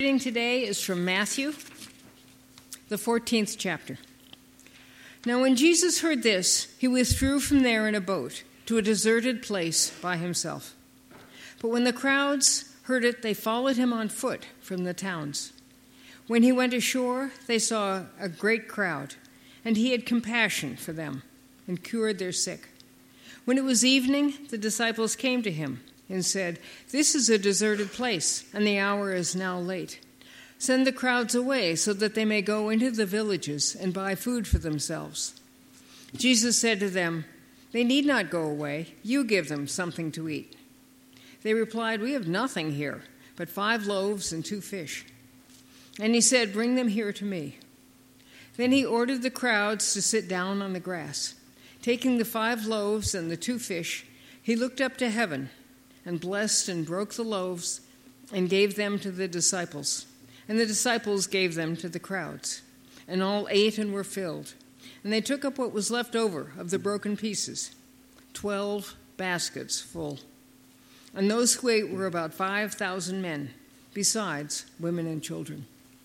Reading today is from Matthew, the 14th chapter. Now when Jesus heard this, he withdrew from there in a boat to a deserted place by himself. But when the crowds heard it, they followed him on foot from the towns. When he went ashore, they saw a great crowd, and he had compassion for them and cured their sick. When it was evening, the disciples came to him and said, "This is a deserted place, and the hour is now late. Send the crowds away so that they may go into the villages and buy food for themselves." Jesus said to them, "They need not go away. You give them something to eat." They replied, "We have nothing here but 5 loaves and 2 fish." And he said, "Bring them here to me." Then he ordered the crowds to sit down on the grass. Taking the 5 loaves and the 2 fish, he looked up to heaven and blessed and broke the loaves and gave them to the disciples. And the disciples gave them to the crowds. And all ate and were filled. And they took up what was left over of the broken pieces, 12 baskets full. And those who ate were about 5,000 men, besides women and children.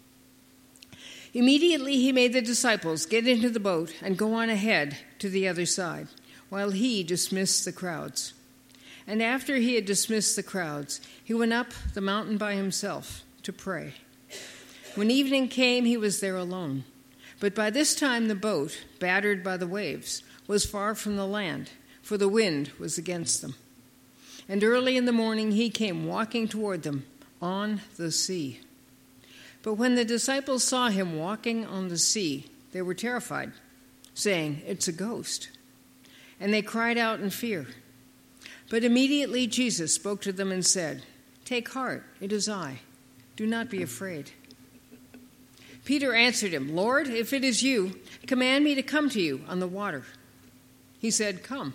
Immediately he made the disciples get into the boat and go on ahead to the other side, while he dismissed the crowds. And after he had dismissed the crowds, he went up the mountain by himself to pray. When evening came, he was there alone. But by this time the boat, battered by the waves, was far from the land, for the wind was against them. And early in the morning he came walking toward them on the sea. But when the disciples saw him walking on the sea, they were terrified, saying, "It's a ghost." And they cried out in fear. But immediately Jesus spoke to them and said, "Take heart, it is I. Do not be afraid." Peter answered him, "Lord, if it is you, command me to come to you on the water." He said, "Come."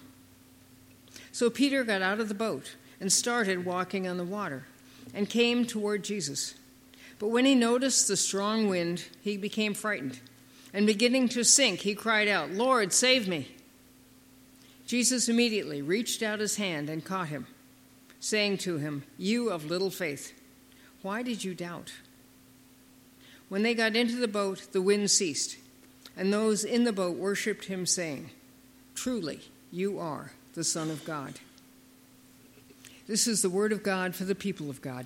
So Peter got out of the boat and started walking on the water and came toward Jesus. But when he noticed the strong wind, he became frightened. And beginning to sink, he cried out, "Lord, save me." Jesus immediately reached out his hand and caught him, saying to him, "You of little faith, why did you doubt?" When they got into the boat, the wind ceased, and those in the boat worshipped him, saying, "Truly, you are the Son of God." This is the word of God for the people of God.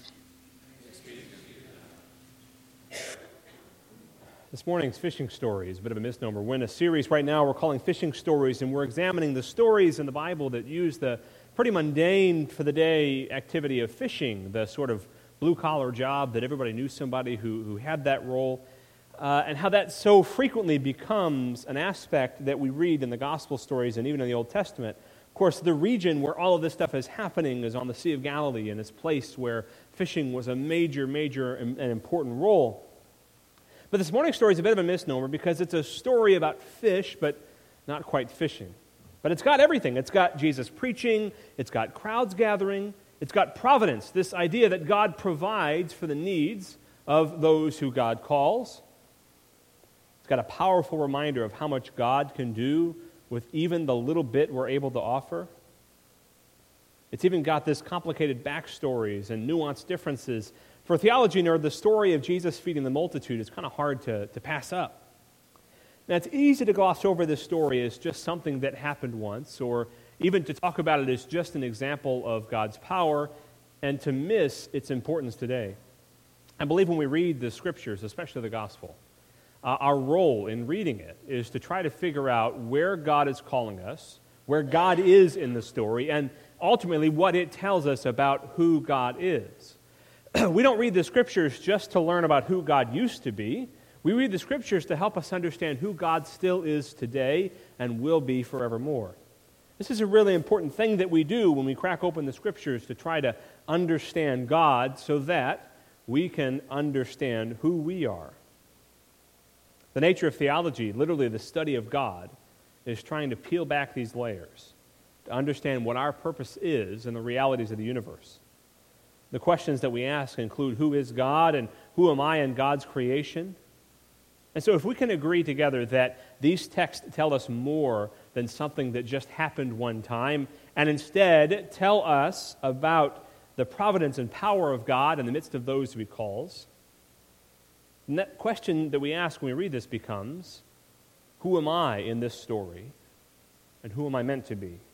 This morning's fishing story is a bit of a misnomer. We're in a series right now we're calling Fishing Stories, and we're examining the stories in the Bible that use the pretty mundane for the day activity of fishing, the sort of blue-collar job that everybody knew somebody who had that role, and how that so frequently becomes an aspect that we read in the gospel stories and even in the Old Testament. Of course, the region where all of this stuff is happening is on the Sea of Galilee, and it's a place where fishing was a major and important role. But this morning's story is a bit of a misnomer because it's a story about fish, but not quite fishing. But it's got everything. It's got Jesus preaching, it's got crowds gathering, it's got providence, this idea that God provides for the needs of those who God calls. It's got a powerful reminder of how much God can do with even the little bit we're able to offer. It's even got this complicated backstories and nuanced differences. For a theology nerd, the story of Jesus feeding the multitude is kind of hard to pass up. Now, it's easy to gloss over this story as just something that happened once, or even to talk about it as just an example of God's power, and to miss its importance today. I believe when we read the Scriptures, especially the Gospel, our role in reading it is to try to figure out where God is calling us, where God is in the story, and ultimately what it tells us about who God is. We don't read the Scriptures just to learn about who God used to be. We read the Scriptures to help us understand who God still is today and will be forevermore. This is a really important thing that we do when we crack open the Scriptures to try to understand God so that we can understand who we are. The nature of theology, literally the study of God, is trying to peel back these layers to understand what our purpose is and the realities of the universe. The questions that we ask include who is God and who am I in God's creation? And so if we can agree together that these texts tell us more than something that just happened one time, and instead tell us about the providence and power of God in the midst of those who He calls, And that question that we ask when we read this becomes, who am I in this story, and who am I meant to be?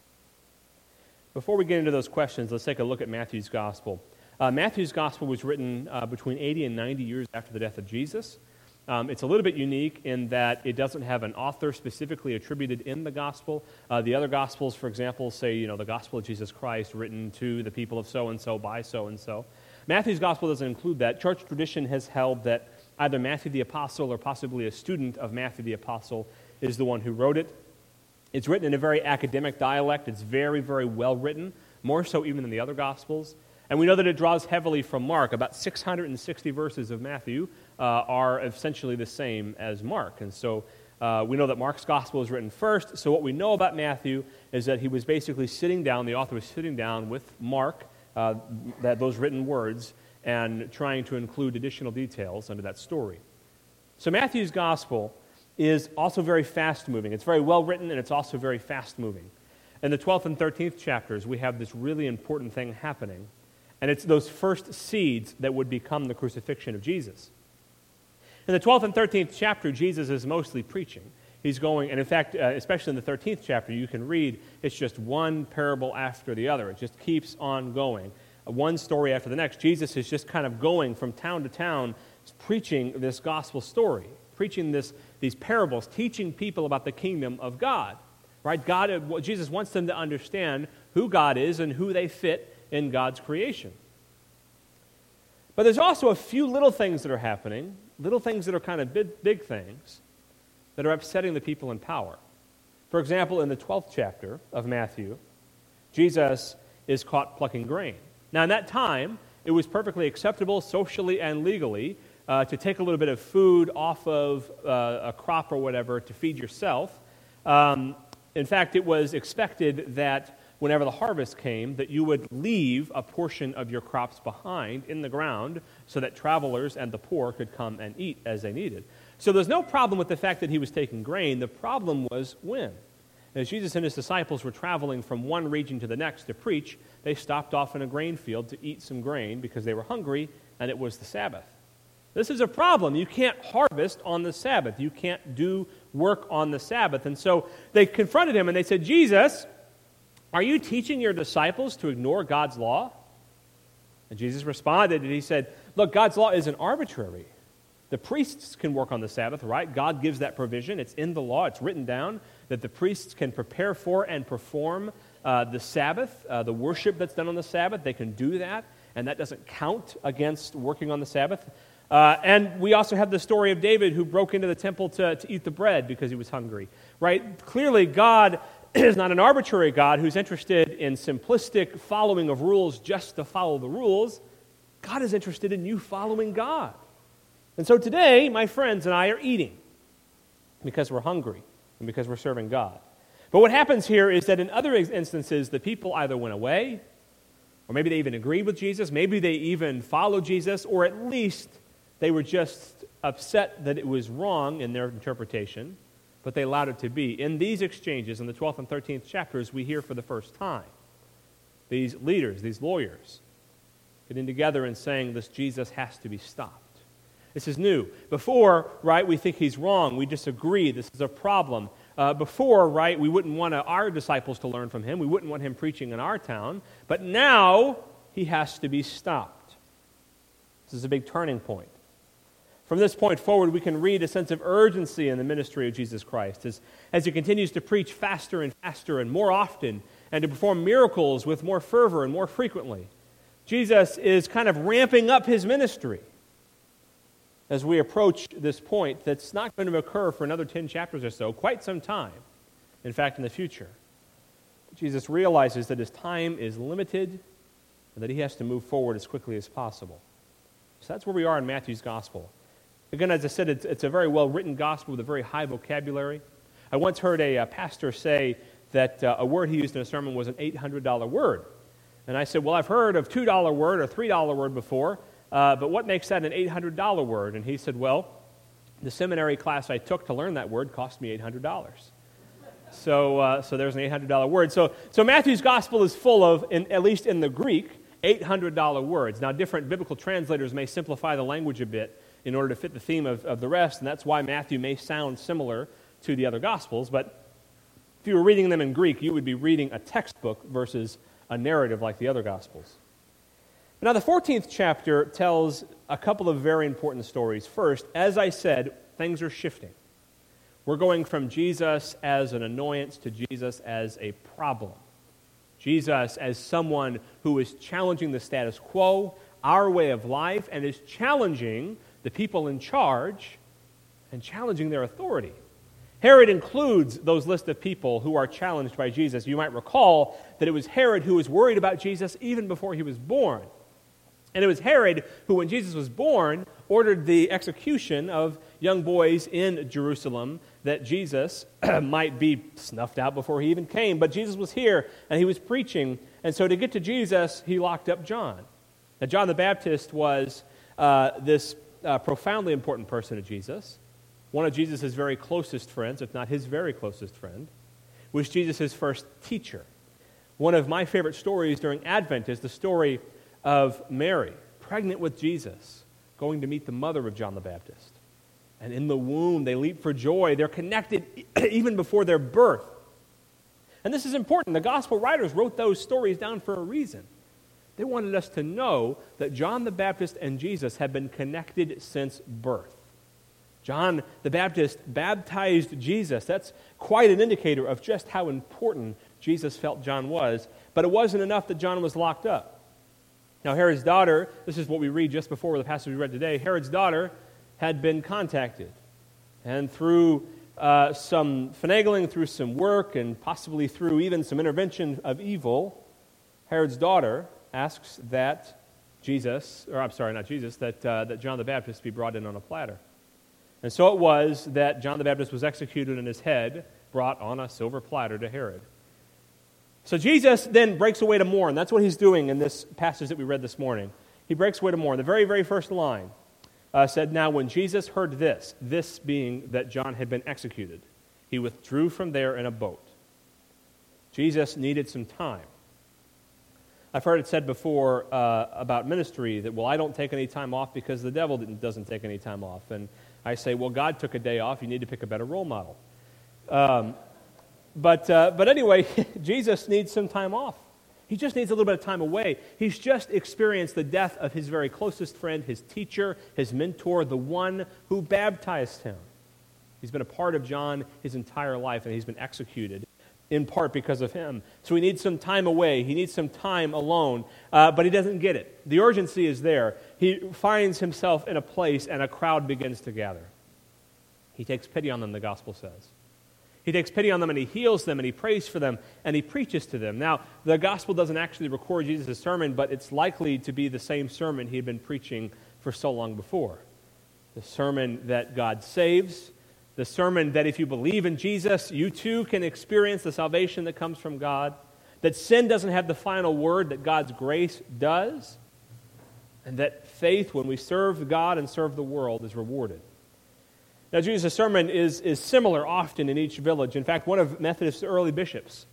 Before we get into those questions, let's take a look at Matthew's Gospel. Matthew's Gospel was written between 80 and 90 years after the death of Jesus. It's a little bit unique in that it doesn't have an author specifically attributed in the Gospel. The other Gospels, for example, say, the Gospel of Jesus Christ written to the people of so-and-so by so-and-so. Matthew's Gospel doesn't include that. Church tradition has held that either Matthew the Apostle or possibly a student of Matthew the Apostle is the one who wrote it. It's written in a very academic dialect. It's very, very well written, more so even than the other Gospels. And we know that it draws heavily from Mark. About 660 verses of Matthew are essentially the same as Mark. And so we know that Mark's Gospel is written first. So what we know about Matthew is that he was basically sitting down, the author was sitting down with Mark, those written words, and trying to include additional details under that story. So Matthew's Gospel is also very fast-moving. It's very well-written, and it's also very fast-moving. In the 12th and 13th chapters, we have this really important thing happening, and it's those first seeds that would become the crucifixion of Jesus. In the 12th and 13th chapter, Jesus is mostly preaching. He's going, and in fact, especially in the 13th chapter, you can read, it's just one parable after the other. It just keeps on going. One story after the next. Jesus is just kind of going from town to town, preaching this gospel story, preaching these parables, teaching people about the kingdom of God. Right? Jesus wants them to understand who God is and who they fit in God's creation. But there's also a few little things that are happening, little things that are kind of big things, that are upsetting the people in power. For example, in the 12th chapter of Matthew, Jesus is caught plucking grain. Now, in that time, it was perfectly acceptable socially and legally to take a little bit of food off of a crop or whatever to feed yourself. In fact, it was expected that whenever the harvest came, that you would leave a portion of your crops behind in the ground so that travelers and the poor could come and eat as they needed. So there's no problem with the fact that he was taking grain. The problem was when. As Jesus and his disciples were traveling from one region to the next to preach, they stopped off in a grain field to eat some grain because they were hungry, and it was the Sabbath. This is a problem. You can't harvest on the Sabbath. You can't do work on the Sabbath. And so they confronted him, and they said, Jesus, are you teaching your disciples to ignore God's law? And Jesus responded, and he said, look, God's law isn't arbitrary. The priests can work on the Sabbath, right? God gives that provision. It's in the law. It's written down that the priests can prepare for and perform the Sabbath, the worship that's done on the Sabbath. They can do that, and that doesn't count against working on the Sabbath. And we also have the story of David who broke into the temple to eat the bread because he was hungry, right? Clearly, God is not an arbitrary God who's interested in simplistic following of rules just to follow the rules. God is interested in you following God. And so today, my friends and I are eating because we're hungry and because we're serving God. But what happens here is that in other instances, the people either went away, or maybe they even agreed with Jesus, maybe they even followed Jesus, or at least they were just upset that it was wrong in their interpretation, but they allowed it to be. In these exchanges, in the 12th and 13th chapters, we hear for the first time these leaders, these lawyers, getting together and saying this Jesus has to be stopped. This is new. Before, right, we think he's wrong. We disagree. This is a problem. Before, right, we wouldn't want our disciples to learn from him. We wouldn't want him preaching in our town. But now, he has to be stopped. This is a big turning point. From this point forward, we can read a sense of urgency in the ministry of Jesus Christ as he continues to preach faster and more often, and to perform miracles with more fervor and more frequently. Jesus is kind of ramping up his ministry as we approach this point that's not going to occur for another 10 chapters or so, quite some time, in fact, in the future. Jesus realizes that his time is limited and that he has to move forward as quickly as possible. So that's where we are in Matthew's Gospel. Again, as I said, it's a very well-written gospel with a very high vocabulary. I once heard a pastor say that a word he used in a sermon was an $800 word. And I said, well, I've heard of $2 word or $3 word before, but what makes that an $800 word? And he said, well, the seminary class I took to learn that word cost me $800. So there's an $800 word. So Matthew's Gospel is full of, at least in the Greek, $800 words. Now, different biblical translators may simplify the language a bit in order to fit the theme of the rest, and that's why Matthew may sound similar to the other Gospels. But if you were reading them in Greek, you would be reading a textbook versus a narrative like the other Gospels. Now, the 14th chapter tells a couple of very important stories. First, as I said, things are shifting. We're going from Jesus as an annoyance to Jesus as a problem. Jesus as someone who is challenging the status quo, our way of life, and is challenging the people in charge and challenging their authority. Herod includes those list of people who are challenged by Jesus. You might recall that it was Herod who was worried about Jesus even before he was born. And it was Herod who, when Jesus was born, ordered the execution of young boys in Jerusalem that Jesus might be snuffed out before he even came. But Jesus was here, and he was preaching. And so to get to Jesus, he locked up John. Now, John the Baptist was this profoundly important person to Jesus. One of Jesus' very closest friends, if not his very closest friend, was Jesus' first teacher. One of my favorite stories during Advent is the story of Mary, pregnant with Jesus, going to meet the mother of John the Baptist. And in the womb, they leap for joy. They're connected even before their birth. And this is important. The gospel writers wrote those stories down for a reason. They wanted us to know that John the Baptist and Jesus had been connected since birth. John the Baptist baptized Jesus. That's quite an indicator of just how important Jesus felt John was. But it wasn't enough that John was locked up. Now, Herod's daughter, this is what we read just before the passage we read today, Herod's daughter had been contacted. And through some finagling, through some work, and possibly through even some intervention of evil, Herod's daughter asks that that John the Baptist be brought in on a platter. And so it was that John the Baptist was executed and his head brought on a silver platter to Herod. So Jesus then breaks away to mourn. That's what he's doing in this passage that we read this morning. He breaks away to mourn. The very, very first line said, "Now when Jesus heard this being that John had been executed, he withdrew from there in a boat." Jesus needed some time. I've heard it said before about ministry that, well, I don't take any time off because the devil doesn't take any time off. And I say, well, God took a day off. You need to pick a better role model. But anyway, Jesus needs some time off. He just needs a little bit of time away. He's just experienced the death of his very closest friend, his teacher, his mentor, the one who baptized him. He's been a part of John his entire life, and he's been executed in part because of him. So he needs some time away. He needs some time alone, but he doesn't get it. The urgency is there. He finds himself in a place, and a crowd begins to gather. He takes pity on them, the gospel says. He takes pity on them, and he heals them, and he prays for them, and he preaches to them. Now, the gospel doesn't actually record Jesus' sermon, but it's likely to be the same sermon he had been preaching for so long before. The sermon that God saves, the sermon that if you believe in Jesus, you too can experience the salvation that comes from God, that sin doesn't have the final word, that God's grace does, and that faith, when we serve God and serve the world, is rewarded. Now, Jesus' sermon is similar often in each village. In fact, one of Methodist's early bishops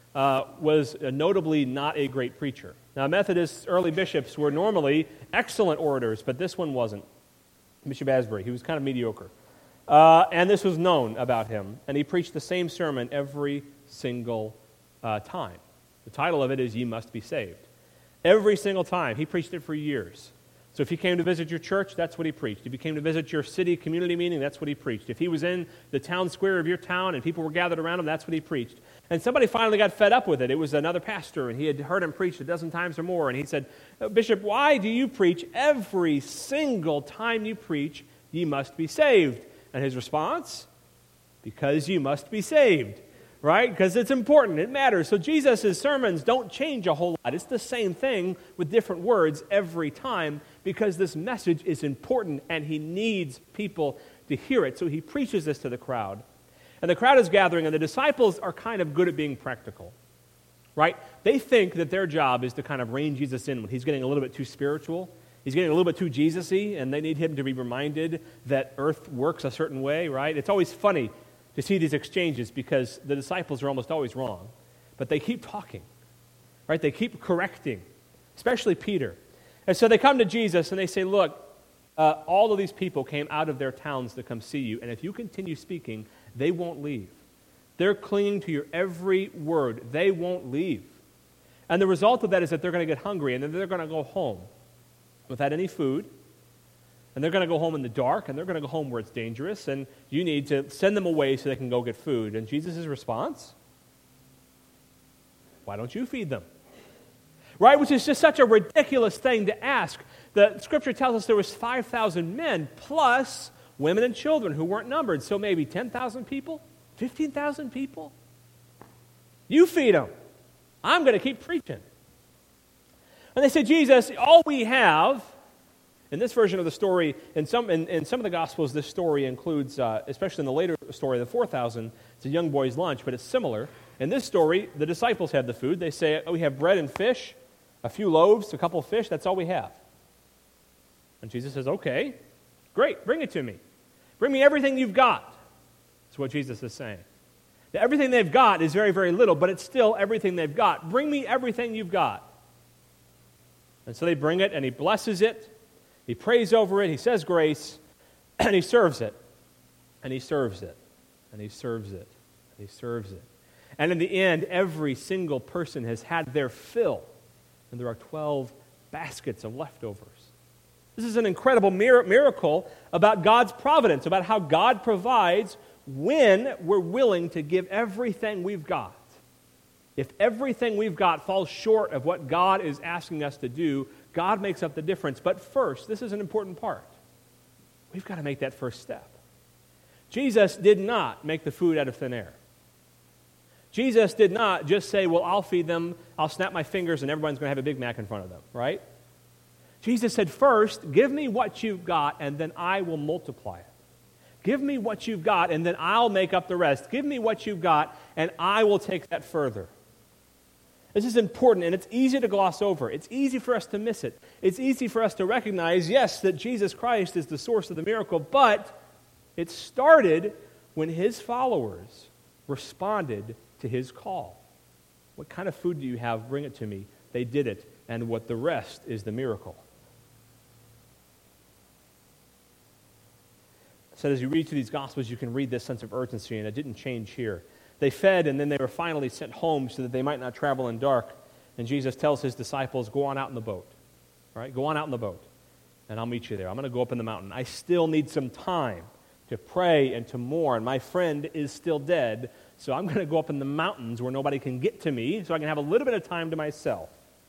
was notably not a great preacher. Now, Methodist's early bishops were normally excellent orators, but this one wasn't. Bishop Asbury, he was kind of mediocre. And this was known about him, and he preached the same sermon every single time. The title of it is, "Ye Must Be Saved." Every single time. He preached it for years. So if he came to visit your church, that's what he preached. If he came to visit your city community meeting, that's what he preached. If he was in the town square of your town and people were gathered around him, that's what he preached. And somebody finally got fed up with it. It was another pastor, and he had heard him preach a dozen times or more. And he said, "Bishop, why do you preach every single time you preach, ye must be saved?" And his response, "Because you must be saved." Right? Because it's important. It matters. So Jesus' sermons don't change a whole lot. It's the same thing with different words every time because this message is important and he needs people to hear it. So he preaches this to the crowd. And the crowd is gathering, and the disciples are kind of good at being practical. Right? They think that their job is to kind of rein Jesus in when he's getting a little bit too spiritual. He's getting a little bit too Jesus-y, and they need him to be reminded that earth works a certain way, right? It's always funny to see these exchanges because the disciples are almost always wrong. But they keep talking, right? They keep correcting, especially Peter. And so they come to Jesus and they say, "Look, all of these people came out of their towns to come see you, and if you continue speaking, they won't leave. They're clinging to your every word. They won't leave. And the result of that is that they're going to get hungry, and then they're going to go home without any food, and they're going to go home in the dark, and they're going to go home where it's dangerous, and you need to send them away so they can go get food. And Jesus' response? Why don't you feed them? Right? Which is just such a ridiculous thing to ask. The Scripture tells us there was 5,000 men plus women and children who weren't numbered. So maybe 10,000 people? 15,000 people? You feed them. I'm going to keep preaching. And they said, Jesus, all we have, in this version of the story, in some of the Gospels, this story includes, especially in the later story, the 4,000, it's a young boy's lunch, but it's similar. In this story, the disciples have the food. They say, we have bread and fish, a few loaves, a couple of fish, that's all we have. And Jesus says, okay, great, bring it to me. Bring me everything you've got. That's what Jesus is saying. Now, everything they've got is very, very little, but it's still everything they've got. Bring me everything you've got. And so they bring it, and he blesses it. He prays over it. He says grace, and he serves it. And he serves it. And he serves it. And he serves it. And in the end, every single person has had their fill. And there are 12 baskets of leftovers. This is an incredible miracle about God's providence, about how God provides when we're willing to give everything we've got. If everything we've got falls short of what God is asking us to do, God makes up the difference. But first, this is an important part. We've got to make that first step. Jesus did not make the food out of thin air. Jesus did not just say, well, I'll feed them, I'll snap my fingers, and everyone's going to have a Big Mac in front of them, right? Jesus said, first, give me what you've got, and then I will multiply it. Give me what you've got, and then I'll make up the rest. Give me what you've got, and I will take that further. This is important, and it's easy to gloss over. It's easy for us to miss it. It's easy for us to recognize, yes, that Jesus Christ is the source of the miracle, but it started when his followers responded to his call. What kind of food do you have? Bring it to me. They did it, and what the rest is the miracle. So as you read through these Gospels, you can read this sense of urgency, and it didn't change here. They fed, and then they were finally sent home so that they might not travel in dark. And Jesus tells his disciples, go on out in the boat. Right? Go on out in the boat, and I'll meet you there. I'm going to go up in the mountain. I still need some time to pray and to mourn. My friend is still dead, so I'm going to go up in the mountains where nobody can get to me so I can have a little bit of time to myself.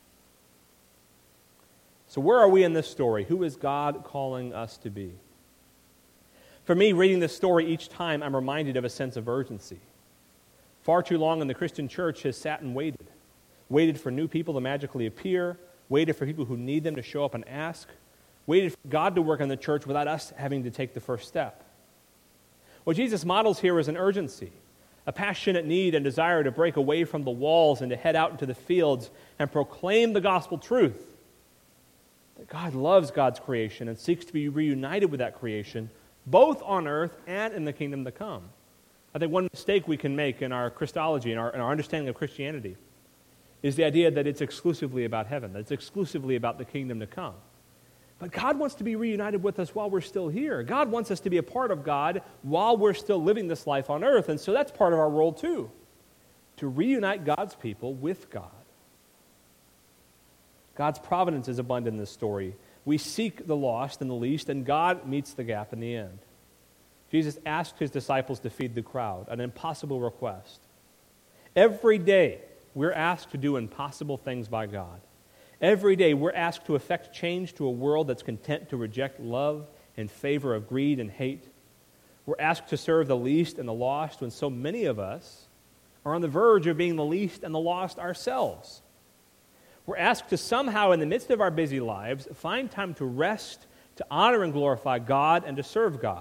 So where are we in this story? Who is God calling us to be? For me, reading this story each time, I'm reminded of a sense of urgency. Far too long in the Christian church has sat and waited for new people to magically appear, waited for people who need them to show up and ask, waited for God to work in the church without us having to take the first step. What Jesus models here is an urgency, a passionate need and desire to break away from the walls and to head out into the fields and proclaim the gospel truth. That God loves God's creation and seeks to be reunited with that creation, both on earth and in the kingdom to come. I think one mistake we can make in our Christology, in our understanding of Christianity, is the idea that it's exclusively about heaven, that it's exclusively about the kingdom to come. But God wants to be reunited with us while we're still here. God wants us to be a part of God while we're still living this life on earth, and so that's part of our role too, to reunite God's people with God. God's providence is abundant in this story. We seek the lost and the least, and God meets the gap in the end. Jesus asked his disciples to feed the crowd, an impossible request. Every day, we're asked to do impossible things by God. Every day, we're asked to effect change to a world that's content to reject love in favor of greed and hate. We're asked to serve the least and the lost when so many of us are on the verge of being the least and the lost ourselves. We're asked to somehow, in the midst of our busy lives, find time to rest, to honor and glorify God, and to serve God.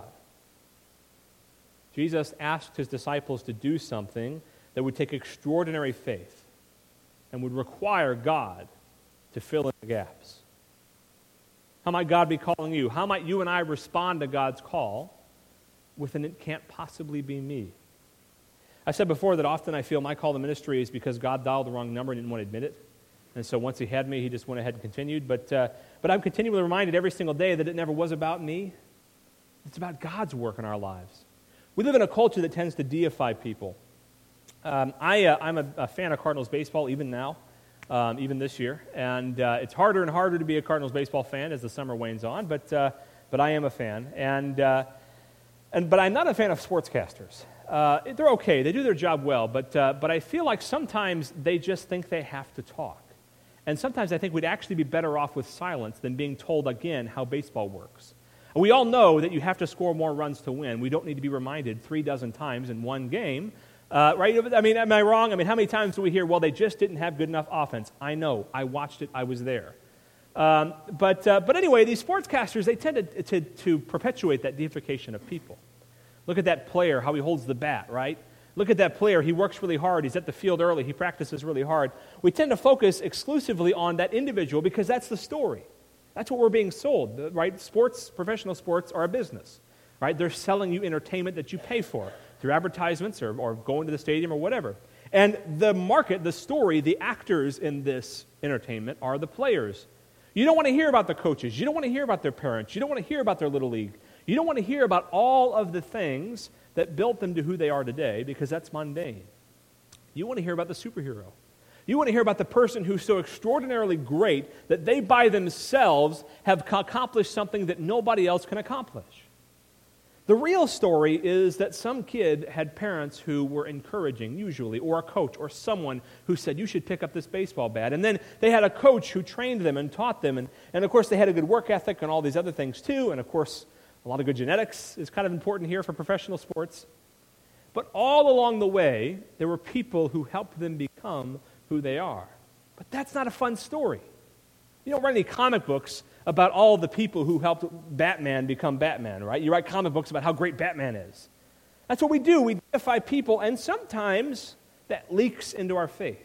Jesus asked his disciples to do something that would take extraordinary faith and would require God to fill in the gaps. How might God be calling you? How might you and I respond to God's call with an "it can't possibly be me"? I said before that often I feel my call to ministry is because God dialed the wrong number and didn't want to admit it. And so once he had me, he just went ahead and continued. But I'm continually reminded every single day that it never was about me. It's about God's work in our lives. We live in a culture that tends to deify people. I'm a fan of Cardinals baseball even now, even this year. And it's harder and harder to be a Cardinals baseball fan as the summer wanes on, but I am a fan. But I'm not a fan of sportscasters. They're okay. They do their job well, but I feel like sometimes they just think they have to talk. And sometimes I think we'd actually be better off with silence than being told again how baseball works. We all know that you have to score more runs to win. We don't need to be reminded 36 times in one game. Right? I mean, am I wrong? I mean, how many times do we hear, well, they just didn't have good enough offense? I know. I watched it. I was there. But anyway, these sportscasters, they tend to perpetuate that deification of people. Look at that player, how he holds the bat, right? Look at that player. He works really hard. He's at the field early. He practices really hard. We tend to focus exclusively on that individual because that's the story. That's what we're being sold, right? Sports, professional sports are a business, right? They're selling you entertainment that you pay for through advertisements or going to the stadium or whatever. And the market, the story, the actors in this entertainment are the players. You don't want to hear about the coaches. You don't want to hear about their parents. You don't want to hear about their little league. You don't want to hear about all of the things that built them to who they are today because that's mundane. You want to hear about the superhero. You want to hear about the person who's so extraordinarily great that they by themselves have accomplished something that nobody else can accomplish. The real story is that some kid had parents who were encouraging, usually, or a coach or someone who said, you should pick up this baseball bat. And then they had a coach who trained them and taught them. And of course, they had a good work ethic and all these other things too. And of course, a lot of good genetics is kind of important here for professional sports. But all along the way, there were people who helped them become who they are. But that's not a fun story. You don't write any comic books about all the people who helped Batman become Batman, right? You write comic books about how great Batman is. That's what we do. We deify people, and sometimes that leaks into our faith.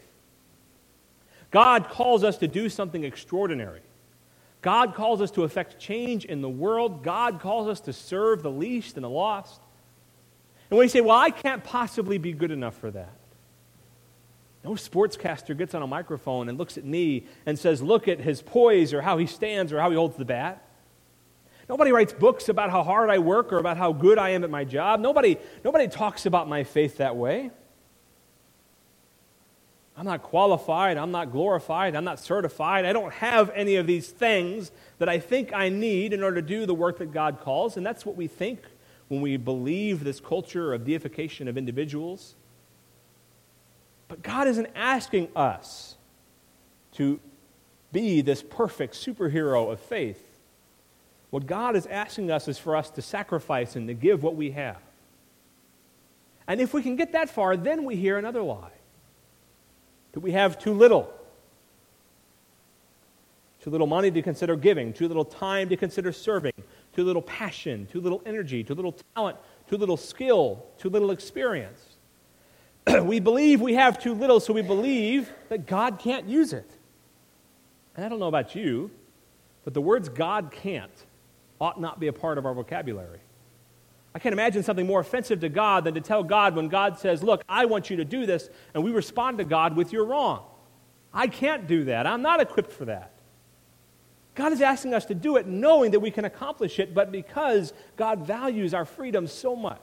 God calls us to do something extraordinary. God calls us to effect change in the world. God calls us to serve the least and the lost. And when you say, well, I can't possibly be good enough for that. No sportscaster gets on a microphone and looks at me and says, look at his poise or how he stands or how he holds the bat. Nobody writes books about how hard I work or about how good I am at my job. Nobody talks about my faith that way. I'm not qualified. I'm not glorified. I'm not certified. I don't have any of these things that I think I need in order to do the work that God calls. And that's what we think when we believe this culture of deification of individuals. But God isn't asking us to be this perfect superhero of faith. What God is asking us is for us to sacrifice and to give what we have. And if we can get that far, then we hear another lie. That we have too little. Too little money to consider giving, too little time to consider serving, too little passion, too little energy, too little talent, too little skill, too little experience. We believe we have too little, so we believe that God can't use it. And I don't know about you, but the words God can't ought not be a part of our vocabulary. I can't imagine something more offensive to God than to tell God when God says, look, I want you to do this, and we respond to God with, you're wrong. I can't do that. I'm not equipped for that. God is asking us to do it knowing that we can accomplish it, but because God values our freedom so much.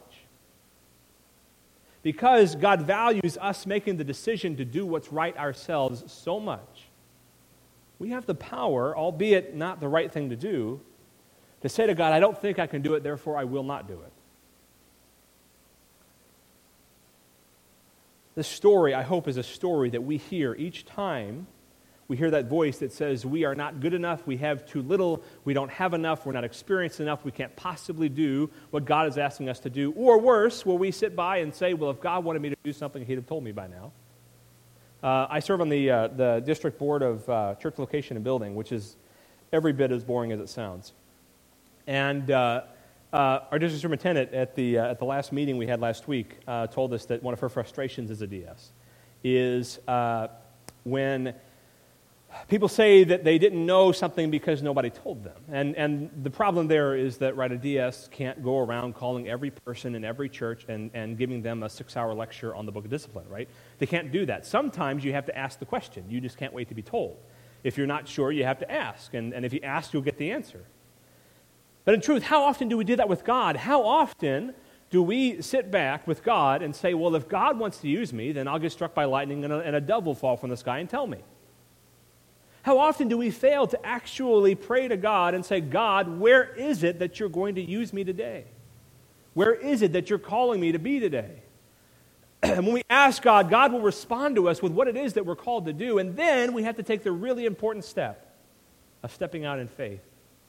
Because God values us making the decision to do what's right ourselves so much, we have the power, albeit not the right thing to do, to say to God, I don't think I can do it, therefore I will not do it. This story, I hope, is a story that we hear each time we hear that voice that says we are not good enough, we have too little, we don't have enough, we're not experienced enough, we can't possibly do what God is asking us to do. Or worse, where we sit by and say, well, if God wanted me to do something, he'd have told me by now. I serve on the district board of church location and building, which is every bit as boring as it sounds. And our district superintendent at the last meeting we had last week told us that one of her frustrations as a DS is when People say that they didn't know something because nobody told them. And the problem there is that Rita Diaz can't go around calling every person in every church and giving them a 6-hour lecture on the Book of Discipline, right? They can't do that. Sometimes you have to ask the question. You just can't wait to be told. If you're not sure, you have to ask. And if you ask, you'll get the answer. But in truth, how often do we do that with God? How often do we sit back with God and say, well, if God wants to use me, then I'll get struck by lightning and a dove will fall from the sky and tell me? How often do we fail to actually pray to God and say, God, where is it that you're going to use me today? Where is it that you're calling me to be today? And when we ask God, God will respond to us with what it is that we're called to do, and then we have to take the really important step of stepping out in faith.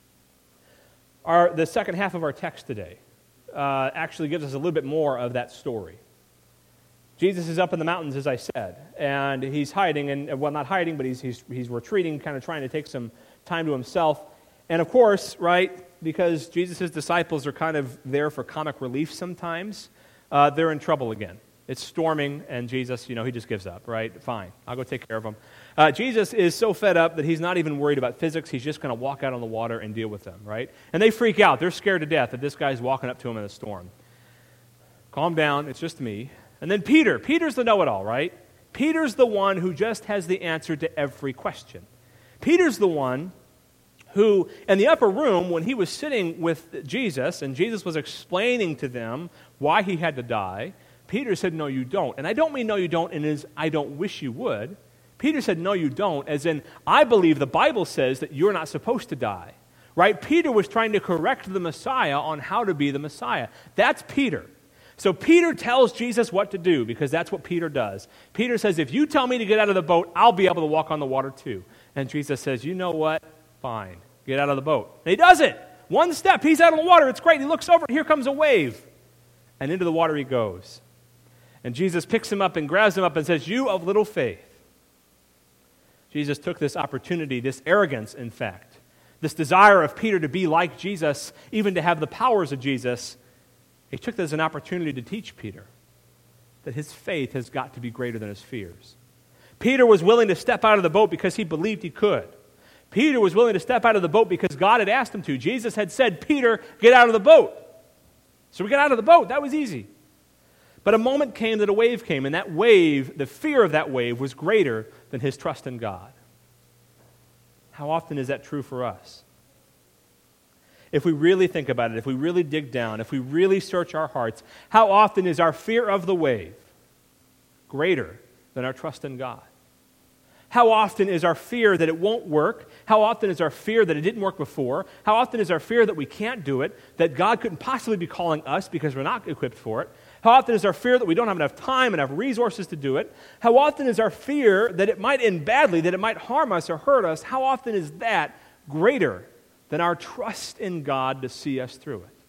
The second half of our text today actually gives us a little bit more of that story. Jesus is up in the mountains, as I said, and he's hiding, and well, not hiding, but he's retreating, kind of trying to take some time to himself. And of course, right, because Jesus' disciples are kind of there for comic relief sometimes, they're in trouble again. It's storming, and Jesus, he just gives up, right? Fine, I'll go take care of them. Jesus is so fed up that he's not even worried about physics. He's just going to walk out on the water and deal with them, right? And they freak out. They're scared to death that this guy's walking up to them in a storm. Calm down, it's just me. And then Peter's the know-it-all, right? Peter's the one who just has the answer to every question. Peter's the one who, in the upper room, when he was sitting with Jesus, and Jesus was explaining to them why he had to die, Peter said, no, you don't. And I don't mean no, you don't, and as I don't wish you would. Peter said, no, you don't, as in, I believe the Bible says that you're not supposed to die, right? Peter was trying to correct the Messiah on how to be the Messiah. That's Peter. So Peter tells Jesus what to do, because that's what Peter does. Peter says, if you tell me to get out of the boat, I'll be able to walk on the water too. And Jesus says, you know what? Fine. Get out of the boat. And he does it. One step. He's out on the water. It's great. He looks over. Here comes a wave. And into the water he goes. And Jesus picks him up and grabs him up and says, you of little faith. Jesus took this opportunity, this arrogance, in fact, this desire of Peter to be like Jesus, even to have the powers of Jesus. He took this as an opportunity to teach Peter that his faith has got to be greater than his fears. Peter was willing to step out of the boat because he believed he could. Peter was willing to step out of the boat because God had asked him to. Jesus had said, Peter, get out of the boat. So we got out of the boat. That was easy. But a moment came that a wave came, and that wave, the fear of that wave, was greater than his trust in God. How often is that true for us? If we really think about it, if we really dig down, if we really search our hearts, how often is our fear of the wave greater than our trust in God? How often is our fear that it won't work? How often is our fear that it didn't work before? How often is our fear that we can't do it, that God couldn't possibly be calling us because we're not equipped for it? How often is our fear that we don't have enough time, enough resources to do it? How often is our fear that it might end badly, that it might harm us or hurt us? How often is that greater than our trust in God to see us through it?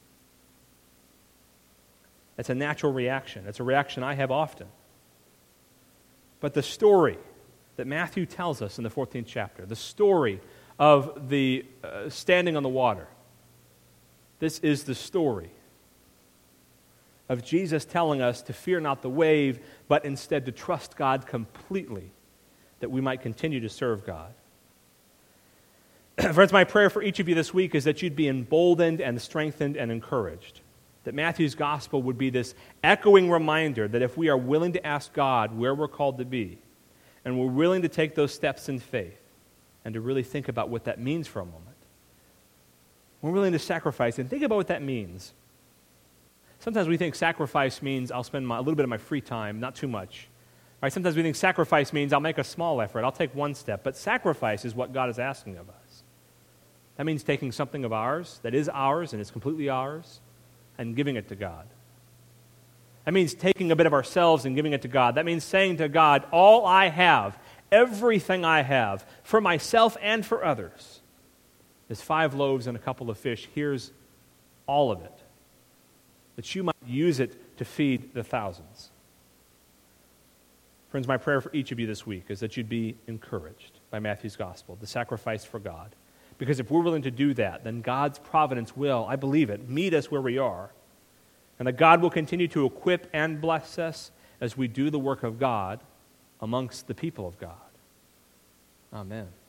It's a natural reaction. It's a reaction I have often. But the story that Matthew tells us in the 14th chapter, the story of the standing on the water, this is the story of Jesus telling us to fear not the wave, but instead to trust God completely, that we might continue to serve God. Friends, my prayer for each of you this week is that you'd be emboldened and strengthened and encouraged. That Matthew's gospel would be this echoing reminder that if we are willing to ask God where we're called to be, and we're willing to take those steps in faith, and to really think about what that means for a moment, we're willing to sacrifice, and think about what that means. Sometimes we think sacrifice means I'll spend a little bit of my free time, not too much. Right? Sometimes we think sacrifice means I'll make a small effort, I'll take one step. But sacrifice is what God is asking of us. That means taking something of ours, that is ours and is completely ours, and giving it to God. That means taking a bit of ourselves and giving it to God. That means saying to God, all I have, everything I have, for myself and for others, is 5 loaves and a couple of fish. Here's all of it, that you might use it to feed the thousands. Friends, my prayer for each of you this week is that you'd be encouraged by Matthew's gospel, the sacrifice for God. Because if we're willing to do that, then God's providence will, I believe it, meet us where we are. And that God will continue to equip and bless us as we do the work of God amongst the people of God. Amen.